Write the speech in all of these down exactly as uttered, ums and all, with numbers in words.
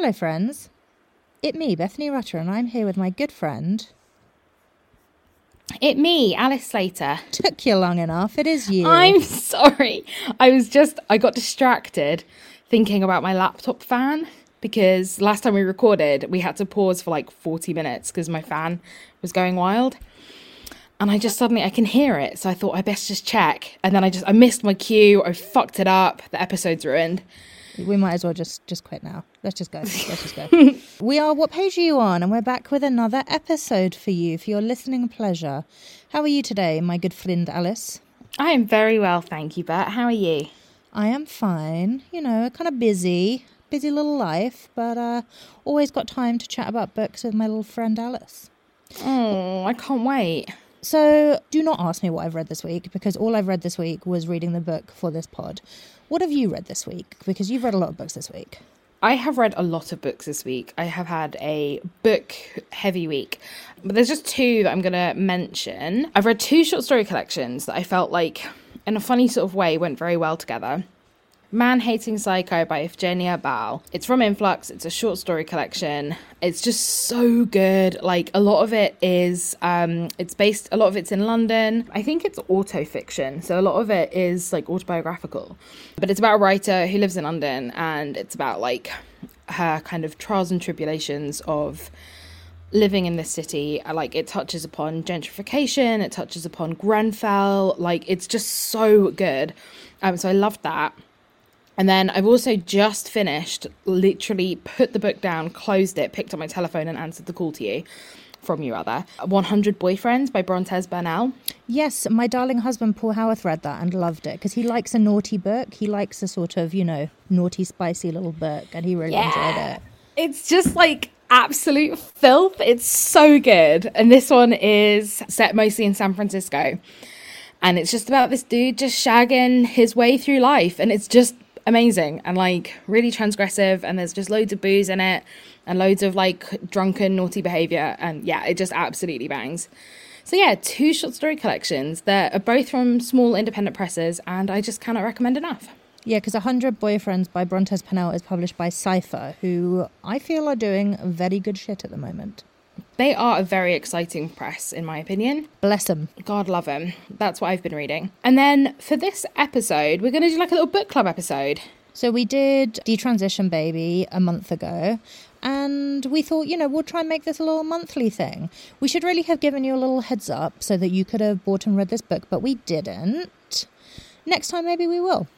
Hello, friends. It me, Bethany Rutter, and I'm here with my good friend... It me, Alice Slater. Took you long enough. It is you. I'm sorry. I was just, I got distracted thinking about my laptop fan because last time we recorded, we had to pause for like forty minutes because my fan was going wild. And I just suddenly, I can hear it. So I thought I best just check. And then I just, I missed my cue. I fucked it up. The episode's ruined. We might as well just, just quit now. Let's just go. Let's just go. We are What Page Are You On? And we're back with another episode for you, for your listening pleasure. How are you today, my good friend Alice? I am very well, thank you, Bert. How are you? I am fine. You know, kind of busy. Busy little life, but uh, always got time to chat about books with my little friend Alice. Oh, I can't wait. So do not ask me what I've read this week, because all I've read this week was reading the book for this pod. What have you read this week? Because you've read a lot of books this week. I have read a lot of books this week. I have had a book-heavy week. But there's just two that I'm going to mention. I've read two short story collections that I felt like, in a funny sort of way, went very well together. Man-Hating Psycho by Evgenia Bal. It's from Influx. It's a short story collection. It's just so good. Like, a lot of it is, um, it's based, a lot of it's in London. I think it's auto-fiction, so a lot of it is, like, autobiographical. But it's about a writer who lives in London, and it's about, like, her kind of trials and tribulations of living in this city. Like, it touches upon gentrification, it touches upon Grenfell. Like, it's just so good. Um, so I loved that. And then I've also just finished, literally put the book down, closed it, picked up my telephone and answered the call to you, from you rather, one hundred Boyfriends by Brontes Burnell. Yes, my darling husband Paul Howarth read that and loved it, because he likes a naughty book. He likes a sort of, you know, naughty, spicy little book, and he really yeah. enjoyed it. It's just like absolute filth. It's so good. And this one is set mostly in San Francisco. And it's just about this dude just shagging his way through life. And it's just amazing and like really transgressive, and there's just loads of booze in it and loads of like drunken naughty behavior, and yeah, it just absolutely bangs. So yeah, two short story collections that are both from small independent presses, and I just cannot recommend enough. Yeah, because one hundred Boyfriends by Brontes Burnell is published by Cypher, who I feel are doing very good shit at the moment. They are a very exciting press, in my opinion. Bless them. God love them. That's what I've been reading. And then for this episode, we're going to do like a little book club episode. So we did Detransition Baby a month ago, and we thought, you know, we'll try and make this a little monthly thing. We should really have given you a little heads up so that you could have bought and read this book, but we didn't. Next time, maybe we will.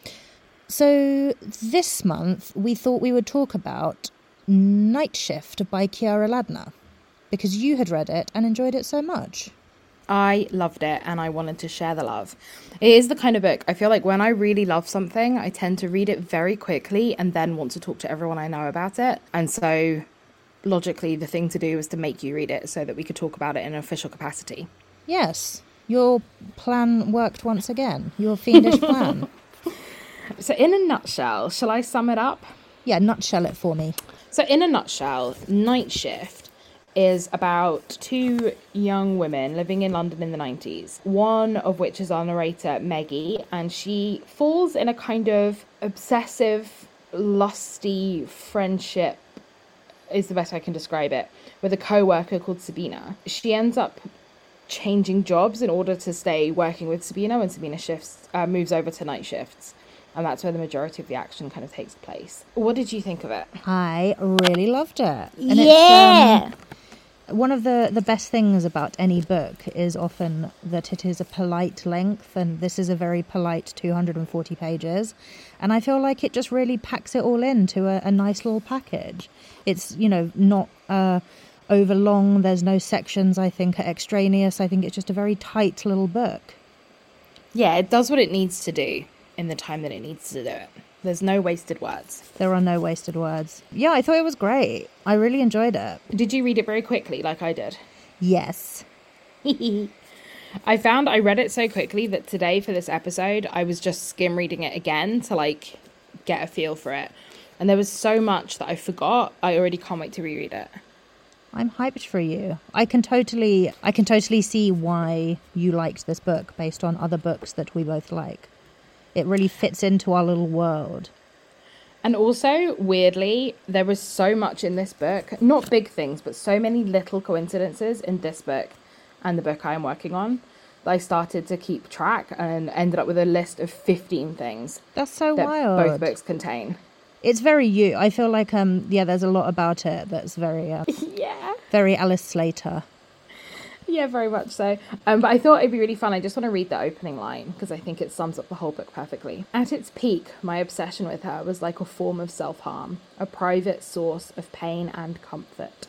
So this month, we thought we would talk about Night Shift by Kiara Ladner, because you had read it and enjoyed it so much. I loved it, and I wanted to share the love. It is the kind of book, I feel like when I really love something, I tend to read it very quickly and then want to talk to everyone I know about it. And so, logically, the thing to do was to make you read it so that we could talk about it in an official capacity. Yes, your plan worked once again. Your fiendish plan. So in a nutshell, shall I sum it up? Yeah, nutshell it for me. So in a nutshell, Night Shift is about two young women living in London in the nineties. One of which is our narrator, Meggie, and she falls in a kind of obsessive, lusty friendship, is the best I can describe it, with a co-worker called Sabina. She ends up changing jobs in order to stay working with Sabina when Sabina shifts, uh, moves over to night shifts. And that's where the majority of the action kind of takes place. What did you think of it? I really loved it. And yeah! It's, um, one of the, the best things about any book is often that it is a polite length, and this is a very polite two hundred forty pages. And I feel like it just really packs it all into a, a nice little package. It's, you know, not uh, over long. There's no sections I think are extraneous. I think it's just a very tight little book. Yeah, it does what it needs to do in the time that it needs to do it. There's no wasted words. There are no wasted words. Yeah, I thought it was great. I really enjoyed it. Did you read it very quickly like I did? Yes. I found I read it so quickly that today for this episode, I was just skim reading it again to like get a feel for it. And there was so much that I forgot. I already can't wait to reread it. I'm hyped for you. I can totally, I can totally see why you liked this book based on other books that we both like. It really fits into our little world. And also, weirdly, there was so much in this book, not big things, but so many little coincidences in this book and the book I am working on, that I started to keep track and ended up with a list of fifteen things. That's so that wild. Both books contain. It's very you. I feel like, um, yeah, there's a lot about it that's very, uh, yeah, very Alice Slater. Yeah, very much so. Um, but I thought it'd be really fun. I just want to read the opening line because I think it sums up the whole book perfectly. At its peak, my obsession with her was like a form of self-harm, a private source of pain and comfort.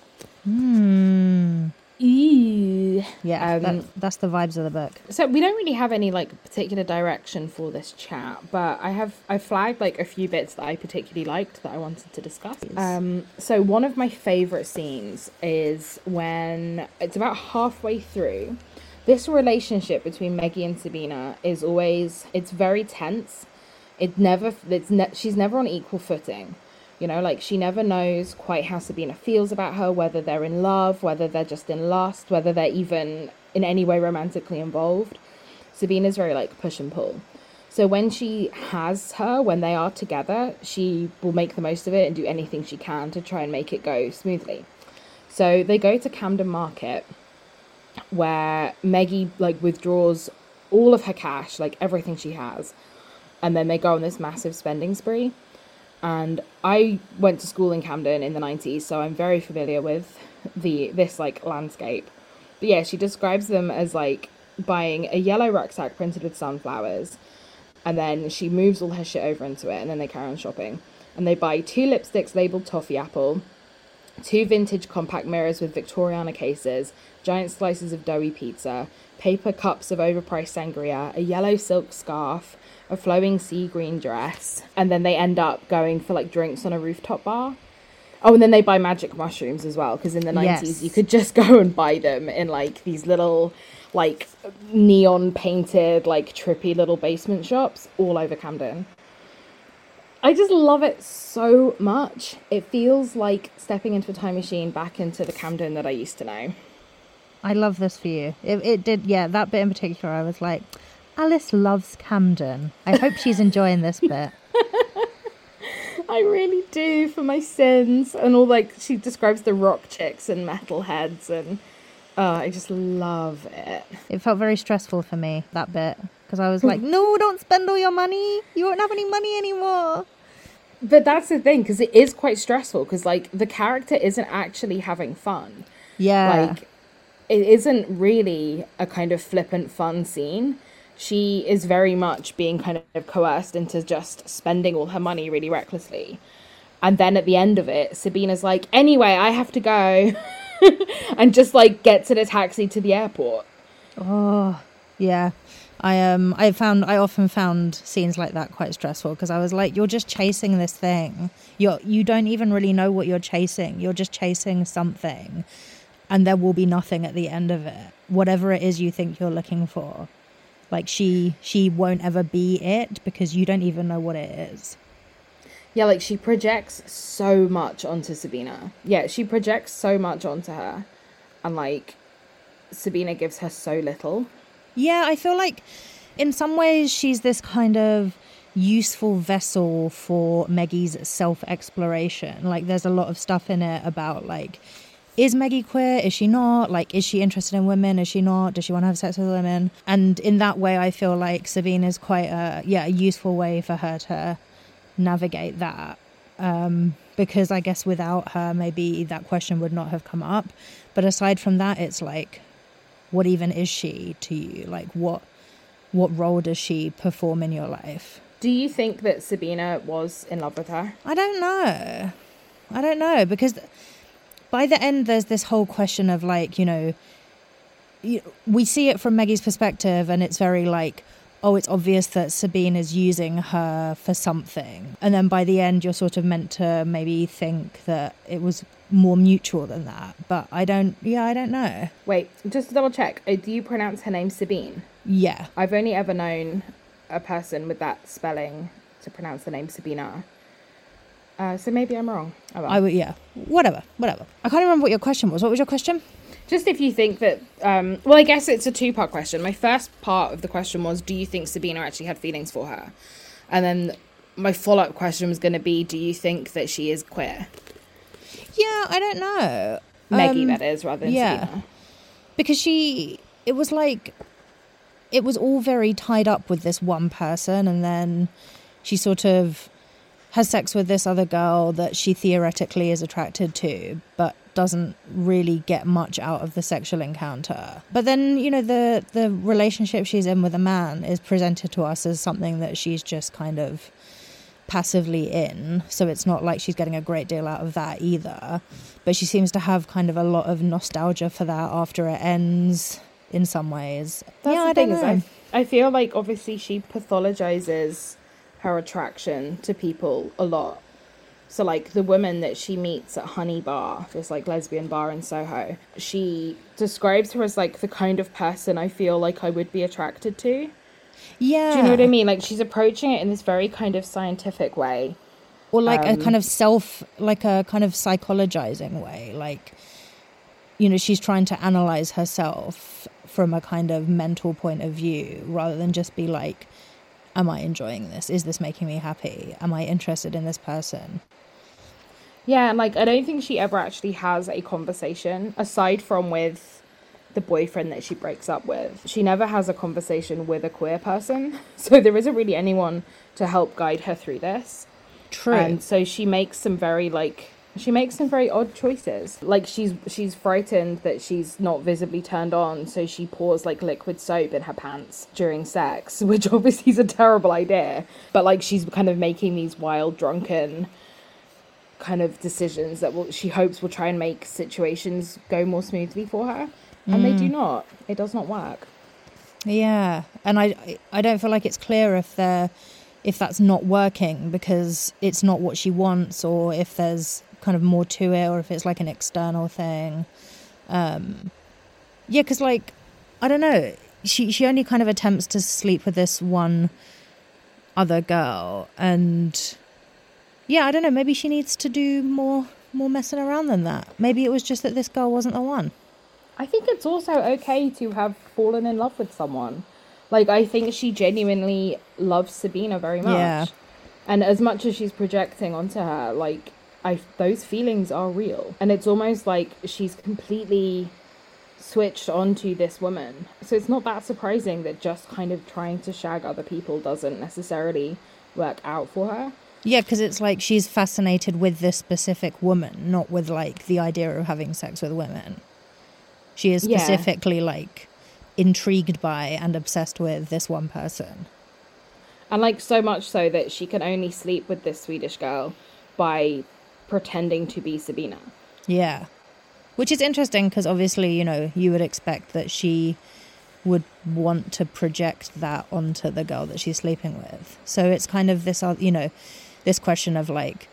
Hmm. Ew. Yeah, um, that, that's the vibes of the book. So we don't really have any like particular direction for this chat, but I have I flagged like a few bits that I particularly liked that I wanted to discuss. Um, so one of my favorite scenes is when it's about halfway through. This relationship between Meggie and Sabina is always it's very tense. It never it's ne- she's never on equal footing. You know, like she never knows quite how Sabina feels about her, whether they're in love, whether they're just in lust, whether they're even in any way romantically involved. Sabina's very like push and pull. So when she has her, when they are together, she will make the most of it and do anything she can to try and make it go smoothly. So they go to Camden Market where Meggie like withdraws all of her cash, like everything she has. And then they go on this massive spending spree. And I went to school in Camden in the nineties, so I'm very familiar with the this like landscape. But yeah, she describes them as like buying a yellow rucksack printed with sunflowers, and then she moves all her shit over into it, and then they carry on shopping. And they buy two lipsticks labelled Toffee Apple, two vintage compact mirrors with Victoriana cases, giant slices of doughy pizza, paper cups of overpriced sangria, a yellow silk scarf, a flowing sea green dress, and then they end up going for like drinks on a rooftop bar. Oh, and then they buy magic mushrooms as well, because in the nineties Yes. you could just go and buy them in like these little like neon painted like trippy little basement shops all over Camden. I just love it so much. It feels like stepping into a time machine back into the Camden that I used to know. I love this for you. It, it did, yeah, that bit in particular, I was like, Alice loves Camden. I hope she's enjoying this bit. I really do, for my sins. And all like, she describes the rock chicks and metal heads, and oh, I just love it. It felt very stressful for me, that bit, because I was like, no, don't spend all your money. You won't have any money anymore. But that's the thing, because it is quite stressful, because like the character isn't actually having fun. Yeah. Like, it isn't really a kind of flippant fun scene. She is very much being kind of coerced into just spending all her money really recklessly. And then at the end of it, Sabina's like, anyway, I have to go. And just like gets in a taxi to the airport. Oh, yeah. I um I found I often found scenes like that quite stressful, because I was like, you're just chasing this thing. You're you don't even really know what you're chasing. You're just chasing something, and there will be nothing at the end of it. Whatever it is you think you're looking for. Like she she won't ever be it, because you don't even know what it is. Yeah, like she projects so much onto Sabina. Yeah, she projects so much onto her. And like Sabina gives her so little. Yeah, I feel like in some ways she's this kind of useful vessel for Maggie's self-exploration. Like there's a lot of stuff in it about like, is Meggie queer? Is she not? Like, is she interested in women? Is she not? Does she want to have sex with women? And in that way, I feel like Sabine is quite a, yeah, a useful way for her to navigate that. Um, because I guess without her, maybe that question would not have come up. But aside from that, it's like, what even is she to you? Like, what what role does she perform in your life? Do you think that Sabina was in love with her? I don't know. I don't know, because by the end, there's this whole question of like, you know, we see it from Maggie's perspective, and it's very like, oh, it's obvious that Sabine is using her for something. And then by the end, you're sort of meant to maybe think that it was more mutual than that. But I don't, yeah, I don't know. Wait, just to double check, uh, do you pronounce her name Sabine? Yeah. I've only ever known a person with that spelling to pronounce the name Sabina. Uh, so maybe I'm wrong. Oh, well. I would, yeah. Whatever, whatever. I can't remember what your question was. What was your question? Just if you think that, um, well, I guess it's a two-part question. My first part of the question was, do you think Sabina actually had feelings for her? And then my follow-up question was going to be, do you think that she is queer? Yeah, I don't know. Meggie, um, that is, rather than yeah. Sabina. Because she, it was like, it was all very tied up with this one person, and then she sort of has sex with this other girl that she theoretically is attracted to, but doesn't really get much out of the sexual encounter. But then, you know, the the relationship she's in with a man is presented to us as something that she's just kind of passively in, so it's not like she's getting a great deal out of that either, but she seems to have kind of a lot of nostalgia for that after it ends in some ways. That's yeah, the I thing, don't is know. I, I feel like obviously she pathologizes her attraction to people a lot. So like the woman that she meets at Honey Bar, this like lesbian bar in Soho, she describes her as like the kind of person I feel like I would be attracted to. Yeah. Do you know what I mean? Like she's approaching it in this very kind of scientific way. Or like Um, a kind of self, like a kind of psychologizing way. Like, you know, she's trying to analyze herself from a kind of mental point of view rather than just be like, am I enjoying this? Is this making me happy? Am I interested in this person? Yeah, and like I don't think she ever actually has a conversation aside from with the boyfriend that she breaks up with. She never has a conversation with a queer person. So there isn't really anyone to help guide her through this. True. And so she makes some very like she makes some very odd choices. Like she's she's frightened that she's not visibly turned on, so she pours like liquid soap in her pants during sex, which obviously is a terrible idea. But like she's kind of making these wild drunken kind of decisions that will she hopes will try and make situations go more smoothly for her. And they do not. It does not work. Yeah. And I I don't feel like it's clear if they're if that's not working because it's not what she wants, or if there's kind of more to it, or if it's like an external thing. Um, yeah, because like, I don't know, she, she only kind of attempts to sleep with this one other girl, and yeah, I don't know, maybe she needs to do more more messing around than that. Maybe it was just that this girl wasn't the one. I think it's also okay to have fallen in love with someone. Like, I think she genuinely loves Sabina very much. Yeah. And as much as she's projecting onto her, like, I those feelings are real. And it's almost like she's completely switched onto this woman. So it's not that surprising that just kind of trying to shag other people doesn't necessarily work out for her. Yeah, because it's like she's fascinated with this specific woman, not with, like, the idea of having sex with women. She is specifically, yeah. like, intrigued by and obsessed with this one person. And, like, so much so that she can only sleep with this Swedish girl by pretending to be Sabina. Yeah. Which is interesting because, obviously, you know, you would expect that she would want to project that onto the girl that she's sleeping with. So it's kind of this, you know, this question of, like,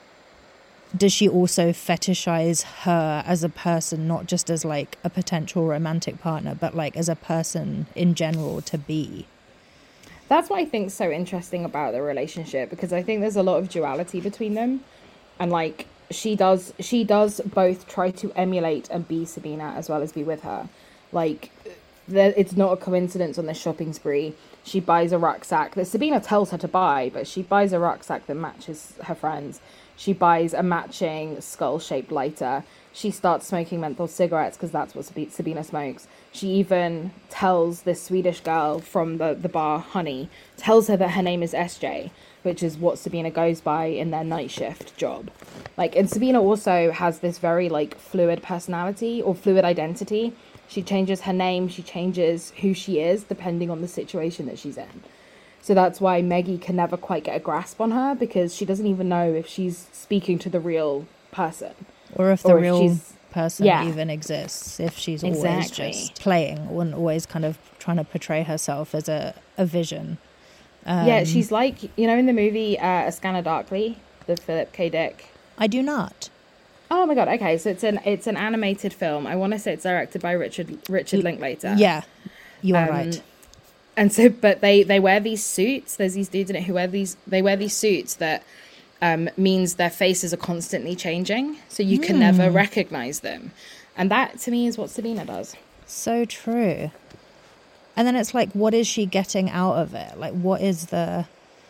does she also fetishize her as a person, not just as, like, a potential romantic partner, but, like, as a person in general to be? That's what I think is so interesting about the relationship, because I think there's a lot of duality between them. And, like, she does she does both try to emulate and be Sabina as well as be with her. Like, there, it's not a coincidence on this shopping spree. She buys a rucksack that Sabina tells her to buy, but she buys a rucksack that matches her friend's. She buys a matching skull-shaped lighter. She starts smoking menthol cigarettes because that's what Sabina smokes. She even tells this Swedish girl from the, the bar, Honey, tells her that her name is S J, which is what Sabina goes by in their night shift job. Like, and Sabina also has this very, like, fluid personality or fluid identity. She changes her name, she changes who she is, depending on the situation that she's in. So that's why Meggie can never quite get a grasp on her, because she doesn't even know if she's speaking to the real person. Or if the or if real person yeah. even exists, if she's always exactly. just playing and always kind of trying to portray herself as a, a vision. Um, yeah, she's like, you know, in the movie uh, A Scanner Darkly, the Philip K. Dick. I do not. Oh my god, okay, so it's an it's an animated film. I want to say it's directed by Richard Richard Linklater. Yeah, you are um, right. And so, but they, they wear these suits. There's these dudes in it who wear these, they wear these suits that um, means their faces are constantly changing. So you can mm. never recognize them. And that, to me, is what Sabina does. So true. And then it's like, what is she getting out of it? Like, what is the,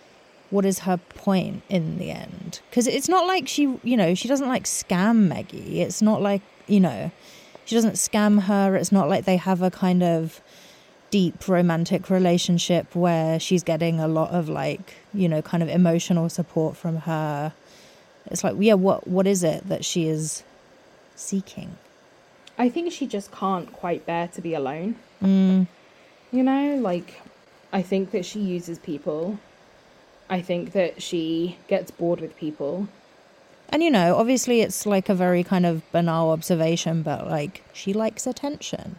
what is her point in the end? Because it's not like she, you know, she doesn't like scam Meggie. It's not like, you know, she doesn't scam her. It's not like they have a kind of deep romantic relationship where she's getting a lot of like, you know, kind of emotional support from her. It's like, yeah, what what is it that she is seeking? I think she just can't quite bear to be alone. Mm. You know, like, I think that she uses people. I think that she gets bored with people. And, you know, obviously it's like a very kind of banal observation, but like, she likes attention.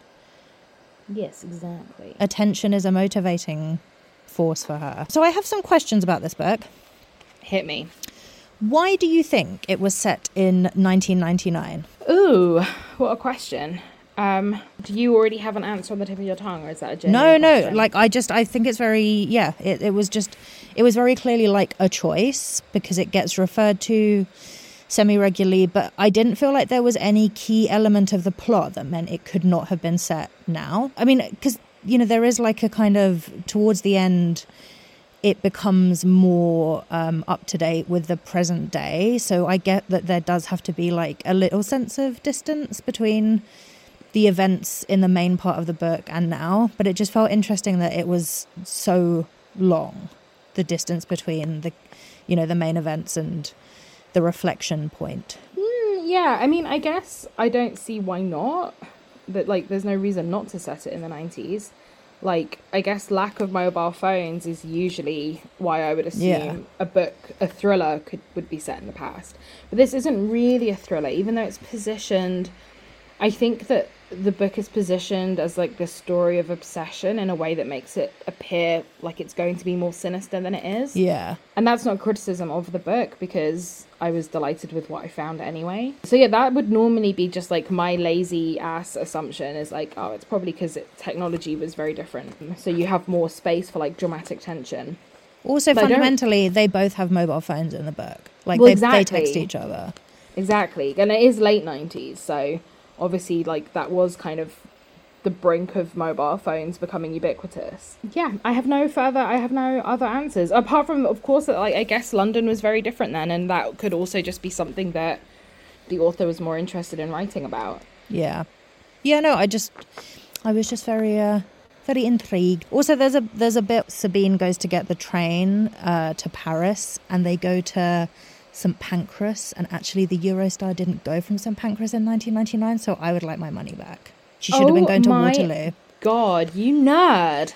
Yes, exactly. Attention is a motivating force for her. So I have some questions about this book. Hit me. Why do you think it was set in nineteen ninety-nine? Ooh, what a question. Um, do you already have an answer on the tip of your tongue, or is that a No, genuine no. question? Like, I just, I think it's very, yeah, it, it was just, it was very clearly like a choice because it gets referred to semi-regularly, but I didn't feel like there was any key element of the plot that meant it could not have been set now. I mean, because, you know, there is like a kind of, towards the end, it becomes more um, up to date with the present day. So I get that there does have to be like a little sense of distance between the events in the main part of the book and now, but it just felt interesting that it was so long, the distance between the, you know, the main events and the reflection point. Mm, yeah, I mean, I guess I don't see why not. That, like, there's no reason not to set it in the nineties. Like, I guess lack of mobile phones is usually why I would assume Yeah. a book, a thriller could would be set in the past. But this isn't really a thriller, even though it's positioned. I think that the book is positioned as like the story of obsession in a way that makes it appear like it's going to be more sinister than it is. Yeah. And that's not criticism of the book, because I was delighted with what I found anyway. So yeah, that would normally be just like my lazy ass assumption is like, oh, it's probably because it, technology was very different. So you have more space for like dramatic tension. Also, But I don't- fundamentally, they both have mobile phones in the book. Like, Well, they, exactly. they text each other. Exactly. And it is late nineties, so obviously like that was kind of the brink of mobile phones becoming ubiquitous. Yeah, I have no further, I have no other answers. Apart from, of course, that like I guess London was very different then, and that could also just be something that the author was more interested in writing about. Yeah. Yeah, no, I just, I was just very, uh, very intrigued. Also, there's a there's a bit Sabine goes to get the train uh, to Paris, and they go to Saint Pancras, and actually the Eurostar didn't go from Saint Pancras in nineteen ninety-nine, so I would like my money back. She should have been Oh going to my Waterloo. God, you nerd.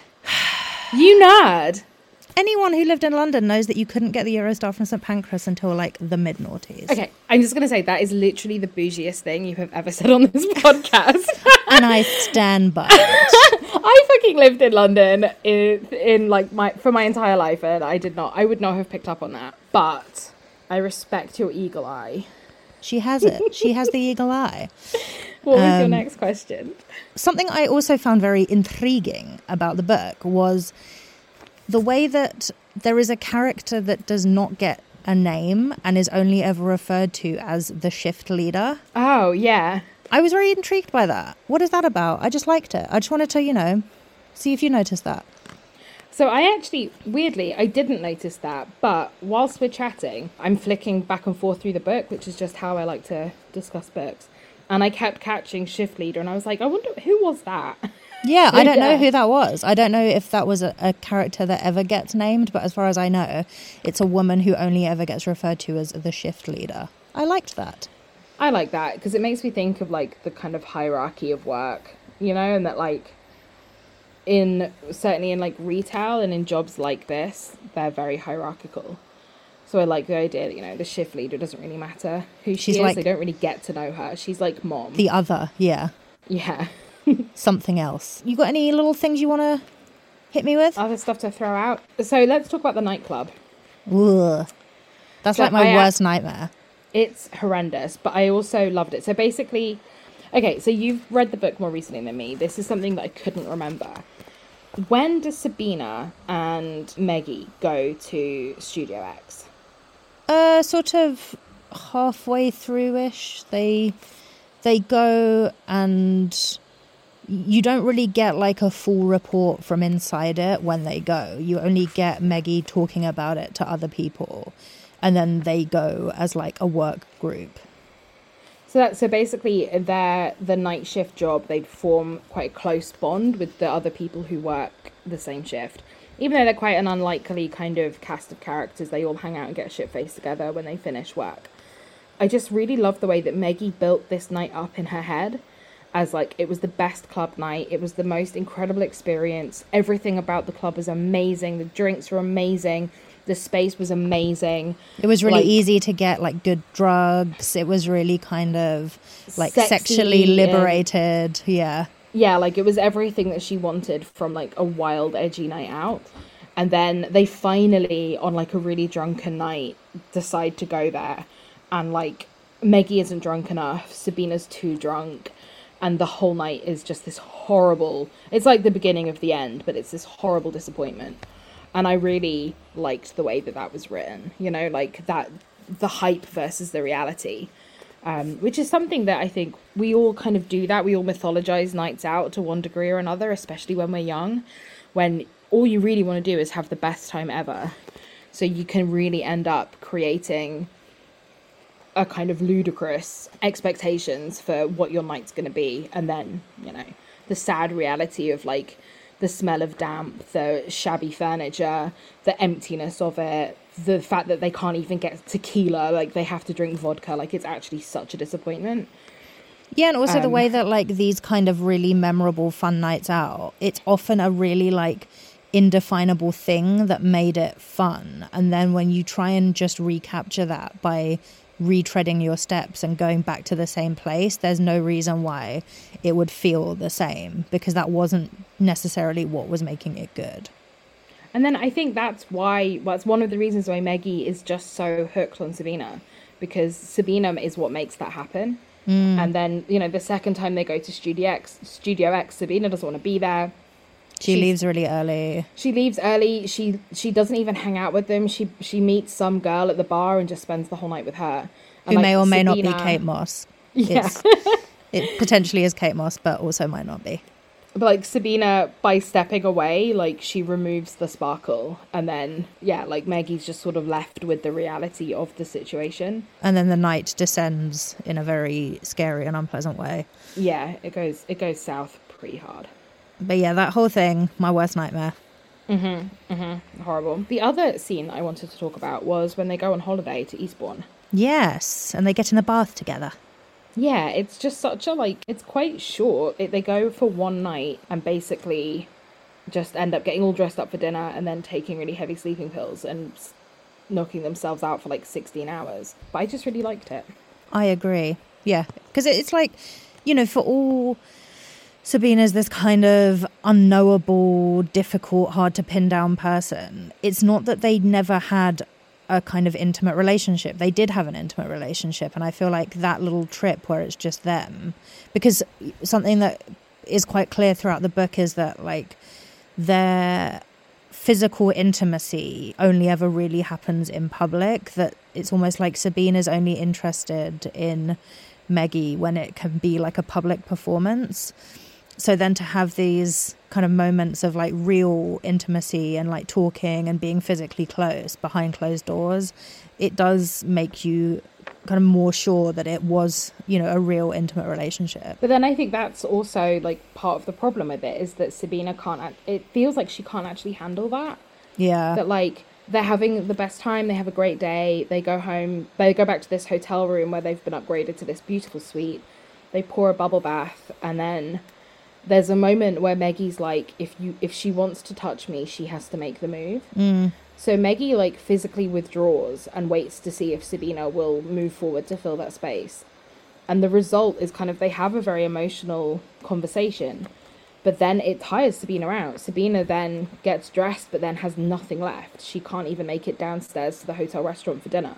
You nerd. Anyone who lived in London knows that you couldn't get the Eurostar from Saint Pancras until like the mid-noughties. Okay, I'm just going to say that is literally the bougiest thing you have ever said on this podcast. And I stand by it. I fucking lived in London in, in like my for my entire life, and I did not, I would not have picked up on that. But I respect your eagle eye. She has it. She has the eagle eye. What was your Um, next question? Something I also found very intriguing about the book was the way that there is a character that does not get a name and is only ever referred to as the shift leader. Oh, yeah. I was very intrigued by that. What is that about? I just liked it. I just wanted to, you know, see if you noticed that. So I actually, weirdly, I didn't notice that, but whilst we're chatting, I'm flicking back and forth through the book, which is just how I like to discuss books. And I kept catching shift leader, and I was like, I wonder, who was that? Yeah, I don't know Yeah. who that was. I don't know if that was a, a character that ever gets named, but as far as I know, it's a woman who only ever gets referred to as the shift leader. I liked that. I like that, because it makes me think of, like, the kind of hierarchy of work, you know, and that, like, in, certainly in, like, retail and in jobs like this, they're very hierarchical. So I like the idea that, you know, the shift leader doesn't really matter who she She's is. like- They don't really get to know her. She's like mom. The other, yeah. Yeah. Something else. You got any little things you want to hit me with? Other stuff to throw out. So let's talk about the nightclub. Ugh. That's So like my I, uh, worst nightmare. It's horrendous, but I also loved it. So basically, okay, so you've read the book more recently than me. This is something that I couldn't remember. When does Sabina and Meggie go to Studio X? Uh, sort of halfway through-ish. They, they go and you don't really get like a full report from inside it when they go. You only get Meggie talking about it to other people, and then they go as like a work group. So that, so basically, their the night shift job, they form quite a close bond with the other people who work the same shift. Even though they're quite an unlikely kind of cast of characters, they all hang out and get shit-faced together when they finish work. I just really love the way that Meggie built this night up in her head as, like, it was the best club night. It was the most incredible experience. Everything about the club was amazing. The drinks were amazing. The space was amazing. It was really like, easy to get, like, good drugs. It was really kind of, like, sexy sexually liberated. And, yeah. Yeah, like, it was everything that she wanted from, like, a wild, edgy night out. And then they finally, on, like, a really drunken night, decide to go there. And, like, Meggie isn't drunk enough. Sabina's too drunk. And the whole night is just this horrible... It's like the beginning of the end, but it's this horrible disappointment. And I really liked the way that that was written. You know, like, that... The hype versus the reality. Um, which is something that I think we all kind of do that. We all mythologize nights out to one degree or another, especially when we're young, when all you really want to do is have the best time ever. So you can really end up creating a kind of ludicrous expectations for what your night's going to be. And then, you know, the sad reality of, like, the smell of damp, the shabby furniture, the emptiness of it, the fact that they can't even get tequila, like they have to drink vodka, like it's actually such a disappointment. Yeah, and also um, the way that, like, these kind of really memorable fun nights out, it's often a really, like, indefinable thing that made it fun. And then when you try and just recapture that by retreading your steps and going back to the same place, there's no reason why it would feel the same, because that wasn't necessarily what was making it good. And then I think that's why, well, that's one of the reasons why Meggie is just so hooked on Sabina, because Sabina is what makes that happen. Mm. And then, you know, the second time they go to Studio X, Studio X, Sabina doesn't want to be there. She She's, leaves really early. She leaves early. She she doesn't even hang out with them. She she meets some girl at the bar and just spends the whole night with her. And, Who like, may or may Sabina, not be Kate Moss. Yeah. It potentially is Kate Moss, but also might not be. But, like, Sabina, by stepping away, like, she removes the sparkle. And then, yeah, like, Maggie's just sort of left with the reality of the situation. And then the night descends in a very scary and unpleasant way. Yeah, it goes it goes south pretty hard. But yeah, that whole thing, my worst nightmare. Mm-hmm, mm-hmm. Horrible. The other scene I wanted to talk about was when they go on holiday to Eastbourne. Yes, and they get in the bath together. Yeah, it's just such a, like, it's quite short. It, they go for one night and basically just end up getting all dressed up for dinner and then taking really heavy sleeping pills and knocking themselves out for like sixteen hours. But I just really liked it. I agree. Yeah, because it's like, you know, for all Sabina's this kind of unknowable, difficult, hard to pin down person, it's not that they never had a kind of intimate relationship. They did have an intimate relationship, and I feel like that little trip where it's just them, because something that is quite clear throughout the book is that, like, their physical intimacy only ever really happens in public, that it's almost like Sabina's only interested in Meggie when it can be like a public performance. So then to have these kind of moments of, like, real intimacy and, like, talking and being physically close behind closed doors, it does make you kind of more sure that it was, you know, a real intimate relationship. But then I think that's also, like, part of the problem with it is that Sabina can't, it feels like she can't actually handle that. Yeah. That, like, they're having the best time, they have a great day, they go home, they go back to this hotel room where they've been upgraded to this beautiful suite, they pour a bubble bath, and then there's a moment where Maggie's like, if you if she wants to touch me, she has to make the move. Mm. So Meggie, like, physically withdraws and waits to see if Sabina will move forward to fill that space. And the result is kind of, they have a very emotional conversation, but then it tires Sabina out. Sabina then gets dressed, but then has nothing left. She can't even make it downstairs to the hotel restaurant for dinner.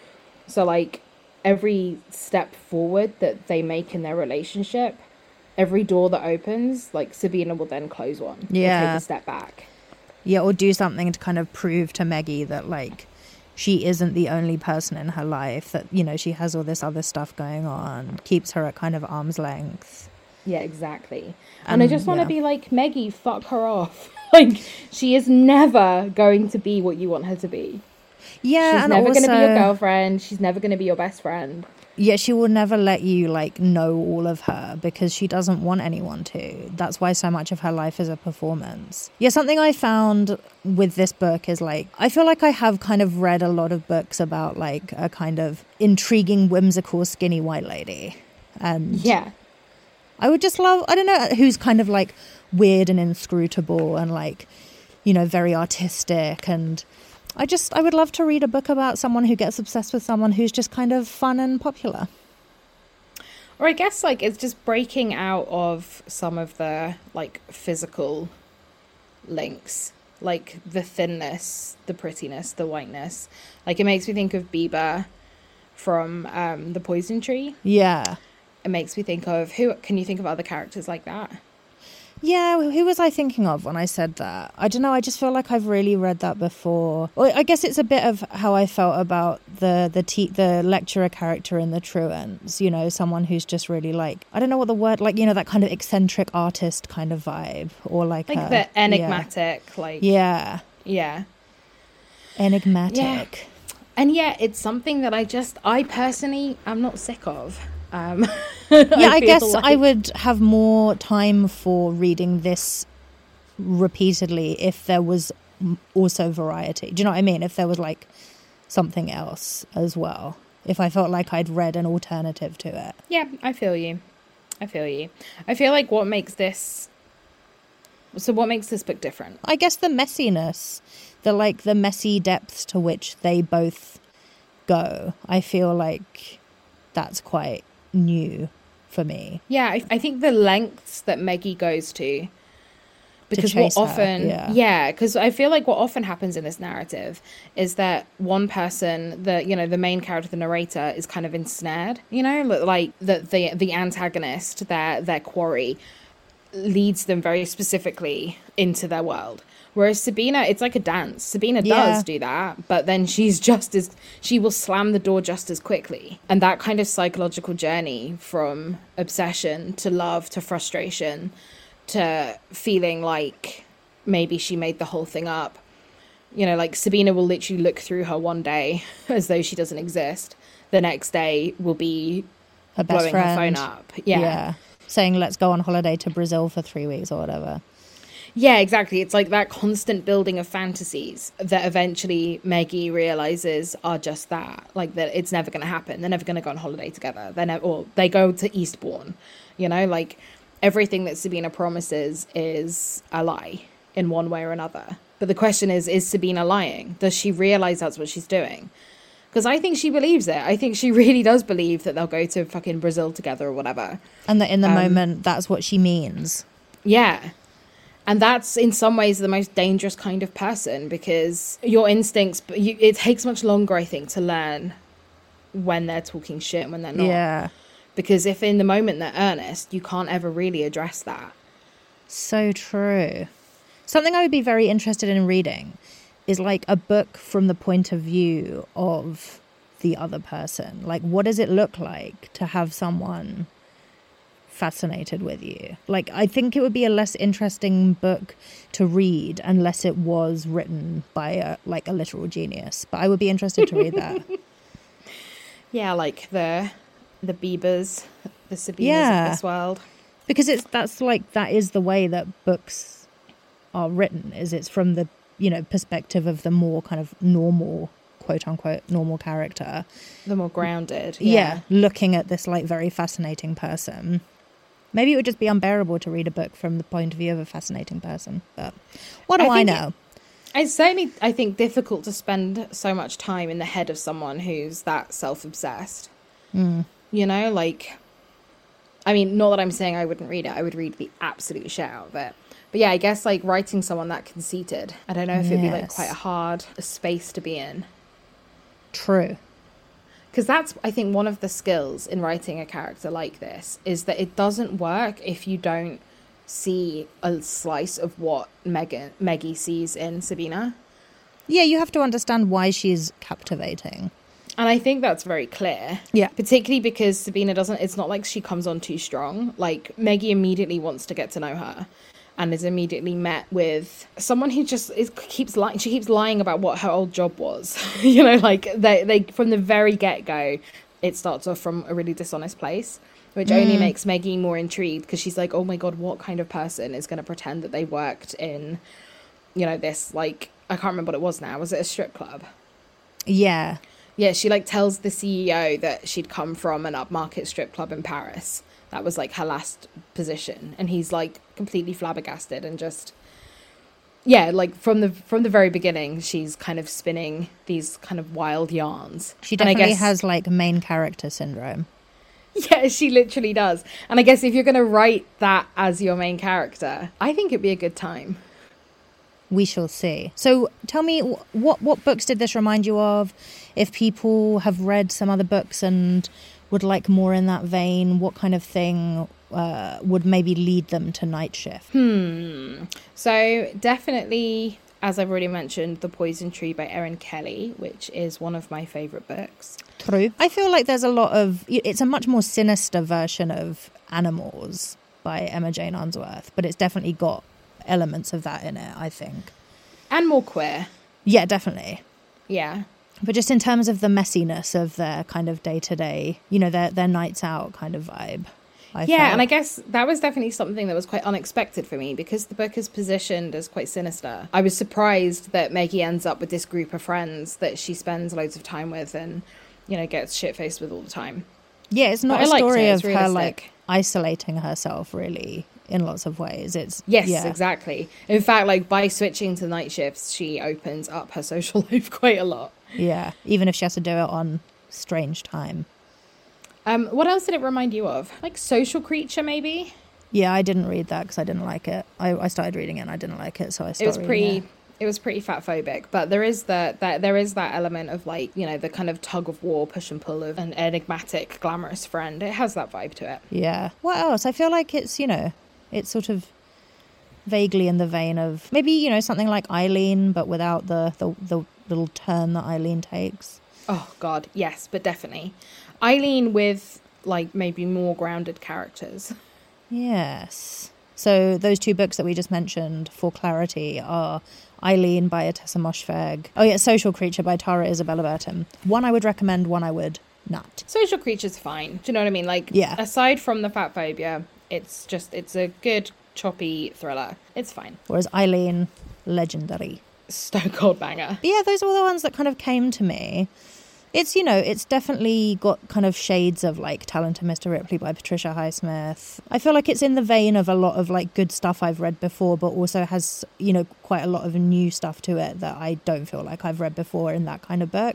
So, like, every step forward that they make in their relationship, every door that opens, like, Sabina will then close one. Yeah. Or take a step back. Yeah, or do something to kind of prove to Meggie that, like, she isn't the only person in her life, that, you know, she has all this other stuff going on, keeps her at kind of arm's length. Yeah, exactly. And Um, I just want to yeah. be like, Maggie, fuck her off. Like, she is never going to be what you want her to be. Yeah, She's and never also, going to be your girlfriend. She's never going to be your best friend. yeah, she will never let you like know all of her because she doesn't want anyone to. That's why so much of her life is a performance. Yeah, something I found with this book is like, I feel like I have kind of read a lot of books about like a kind of intriguing, whimsical, skinny white lady. And Yeah. I would just love, I don't know, who's kind of like weird and inscrutable and like, you know, very artistic. And I just, I would love to read a book about someone who gets obsessed with someone who's just kind of fun and popular. Or I guess like it's just breaking out of some of the like physical links, like the thinness, the prettiness, the whiteness. Like it makes me think of Bieber from um, The Poison Tree. Yeah. It makes me think of, who can you think of other characters like that? Yeah, who was I thinking of when I said that? I don't know, I just feel like I've really read that before. Well, I guess it's a bit of how I felt about the the te- the lecturer character in The Truants, you know, someone who's just really like, I don't know what the word, like, you know, that kind of eccentric artist kind of vibe, or like... Like a, the enigmatic, yeah. like... Yeah. Yeah. Enigmatic. Yeah. And yeah, it's something that I just, I personally am not sick of. Um, yeah, I, I guess like... I would have more time for reading this repeatedly if there was also variety. Do you know what I mean? If there was like something else as well. If I felt like I'd read an alternative to it. Yeah, I feel you. I feel you. I feel like what makes this... So what makes this book different? I guess the messiness, the like the messy depths to which they both go. I feel like that's quite new for me. Yeah, I, I think the lengths that Maggie goes to, because to chase what often, her, yeah, because yeah, I feel like what often happens in this narrative is that one person, the you know the main character, the narrator, is kind of ensnared. You know, like the the the antagonist, their their quarry, leads them very specifically into their world. Whereas Sabina, it's like a dance. Sabina yeah. does do that, but then she's just as, she will slam the door just as quickly. And that kind of psychological journey from obsession to love to frustration to feeling like maybe she made the whole thing up. You know, like Sabina will literally look through her one day as though she doesn't exist. The next day will be her best blowing friend. her phone up. Yeah. yeah. Saying, let's go on holiday to Brazil for three weeks or whatever. Yeah, exactly. It's like that constant building of fantasies that eventually Maggie realizes are just that. Like that it's never going to happen. They're never going to go on holiday together. They never, or they go to Eastbourne. You know, like everything that Sabina promises is a lie in one way or another. But the question is, is Sabina lying? Does she realize that's what she's doing? Because I think she believes it. I think she really does believe that they'll go to fucking Brazil together or whatever. And that in the um, moment, that's what she means. Yeah. And that's in some ways the most dangerous kind of person, because your instincts, you, it takes much longer, I think, to learn when they're talking shit and when they're not. Yeah. Because if in the moment they're earnest, you can't ever really address that. So true. Something I would be very interested in reading is like a book from the point of view of the other person. Like, what does it look like to have someone fascinated with you? Like, I think it would be a less interesting book to read unless it was written by a, like a literal genius. But I would be interested to read that. Yeah, like the the Biebers, the Sabinas yeah. of this world. Because it's that's like that is the way that books are written. Is it's from the you know perspective of the more kind of normal, quote unquote, normal character. The more grounded. Yeah, Yeah, looking at this like very fascinating person. Maybe it would just be unbearable to read a book from the point of view of a fascinating person. But what do I, I know? It, it's certainly, I think, difficult to spend so much time in the head of someone who's that self-obsessed. Mm. You know, like, I mean, not that I'm saying I wouldn't read it. I would read the absolute shit out of it. But yeah, I guess like writing someone that conceited, I don't know if it'd be like Yes. quite a hard space to be in. True. Because that's, I think, one of the skills in writing a character like this is that it doesn't work if you don't see a slice of what Megan, Maggie sees in Sabina. Yeah, you have to understand why she's captivating. And I think that's very clear. Yeah. Particularly because Sabina doesn't, it's not like she comes on too strong. Like, Meggie immediately wants to get to know her and is immediately met with someone who just is, keeps lying. She keeps lying about what her old job was. You know, like, they, they from the very get-go, it starts off from a really dishonest place, which mm. only makes Meggie more intrigued because she's like, oh my God, what kind of person is going to pretend that they worked in, you know, this, like, I can't remember what it was now. Was it a strip club? Yeah. Yeah, she like tells the C E O that she'd come from an upmarket strip club in Paris. That was like her last position. And he's like completely flabbergasted and just, yeah, like from the from the very beginning, she's kind of spinning these kind of wild yarns. She definitely guess, has like main character syndrome. Yeah, she literally does. And I guess if you're going to write that as your main character, I think it'd be a good time. We shall see. So tell me, what what books did this remind you of? If people have read some other books and would like more in that vein, what kind of thing uh, would maybe lead them to Night Shift? Hmm. So definitely, as I've already mentioned, The Poison Tree by Erin Kelly, which is one of my favourite books. True. I feel like there's a lot of... It's a much more sinister version of Animals by Emma Jane Unsworth, but it's definitely got elements of that in it, I think. And more queer. Yeah, definitely. Yeah. But just in terms of the messiness of their kind of day-to-day, you know, their their nights out kind of vibe. I yeah, felt. And I guess that was definitely something that was quite unexpected for me because the book is positioned as quite sinister. I was surprised that Meggie ends up with this group of friends that she spends loads of time with and, you know, gets shit-faced with all the time. Yeah, it's not but a story of realistic. her, like, isolating herself, really, in lots of ways. It's Yes, yeah. exactly. In fact, like, by switching to night shifts, she opens up her social life quite a lot. Yeah, even if she has to do it on strange time. Um, what else did it remind you of? Like Social Creature, maybe? Yeah, I didn't read that because I didn't like it. I, I started reading it and I didn't like it, so I stopped It was pretty... reading it. It was pretty fat phobic, but there is the, that there is that element of like, you know, the kind of tug of war, push and pull of an enigmatic, glamorous friend. It has that vibe to it. Yeah. What else? I feel like it's, you know, it's sort of vaguely in the vein of maybe, you know, something like Eileen, but without the, the, the little turn that Eileen takes. Oh, God, yes, but definitely. Eileen with, like, maybe more grounded characters. Yes. So those two books that we just mentioned, for clarity, are Eileen by Atessa Moshfegh. Oh, yeah, Social Creature by Tara Isabella Burton. One I would recommend, one I would not. Social Creature's fine. Do you know what I mean? Like, yeah. Aside from the fat phobia, it's just, it's a good, choppy thriller. It's fine. Whereas Eileen, legendary. Stone cold banger. Yeah, those were the ones that kind of came to me. It's, you know, it's definitely got kind of shades of like Talent of Mister Ripley by Patricia Highsmith. I feel like it's in the vein of a lot of like good stuff I've read before, but also has, you know, quite a lot of new stuff to it that I don't feel like I've read before in that kind of book.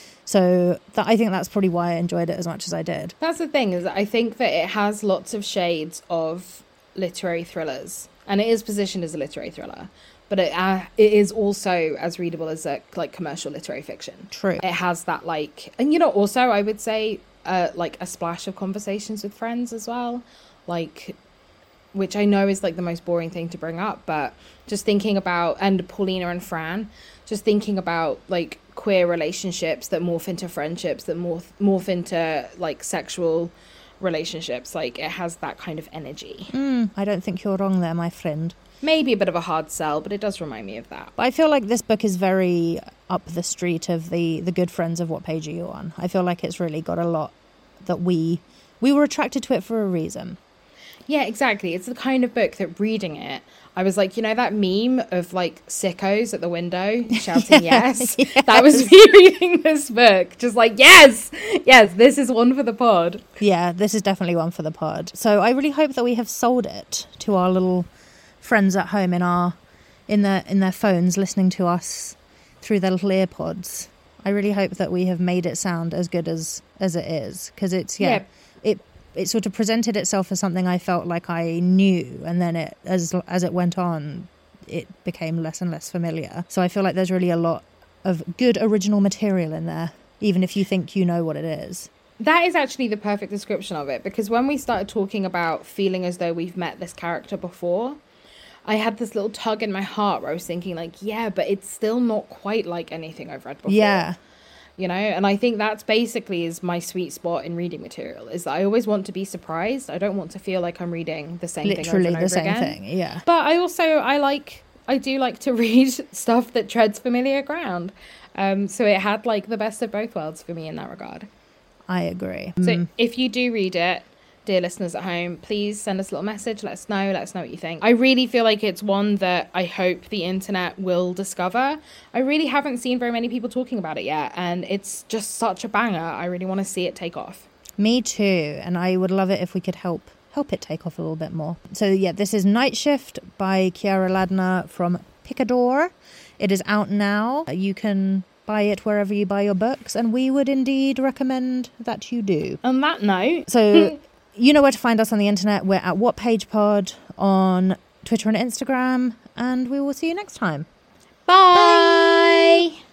So that, I think that's probably why I enjoyed it as much as I did. That's the thing, is that I think that it has lots of shades of literary thrillers, and it is positioned as a literary thriller. But it, uh, it is also as readable as a like commercial literary fiction. True. It has that like, and you know, also I would say uh, like a splash of conversations with friends as well, like, which I know is like the most boring thing to bring up, but just thinking about, and Paulina and Fran, just thinking about like queer relationships that morph into friendships, that morph morph into like sexual relationships. Like it has that kind of energy. Mm, I don't think you're wrong there, my friend. Maybe a bit of a hard sell, but it does remind me of that. But I feel like this book is very up the street of the, the good friends of What Page Are You On? I feel like it's really got a lot that we we were attracted to it for a reason. Yeah, exactly. It's the kind of book that reading it, I was like, you know that meme of like sickos at the window shouting yes? yes? That was me reading this book. Just like, yes, yes, this is one for the pod. Yeah, this is definitely one for the pod. So I really hope that we have sold it to our little friends at home in our in their in their phones listening to us through their little earpods. I really hope that we have made it sound as good as as it is, because it's yeah, yeah it it sort of presented itself as something I felt like I knew, and then it as as it went on it became less and less familiar. So I feel like there's really a lot of good original material in there, even if you think you know what it is. That is actually the perfect description of it, because when we started talking about feeling as though we've met this character before, I had this little tug in my heart where I was thinking like, yeah, but it's still not quite like anything I've read before. Yeah. you know? And I think that's basically is my sweet spot in reading material, is that I always want to be surprised. I don't want to feel like I'm reading the same Literally thing over and the over same again. thing, yeah. But I also, I like, I do like to read stuff that treads familiar ground. Um, so it had like the best of both worlds for me in that regard. I agree. So Mm. if you do read it, dear listeners at home, please send us a little message. Let us know. Let us know what you think. I really feel like it's one that I hope the internet will discover. I really haven't seen very many people talking about it yet. And it's just such a banger. I really want to see it take off. Me too. And I would love it if we could help help it take off a little bit more. So yeah, this is Night Shift by Kiara Ladner from Picador. It is out now. You can buy it wherever you buy your books, and we would indeed recommend that you do. On that note, so you know where to find us on the internet. We're at What Page Pod on Twitter and Instagram, and we will see you next time. bye. Bye.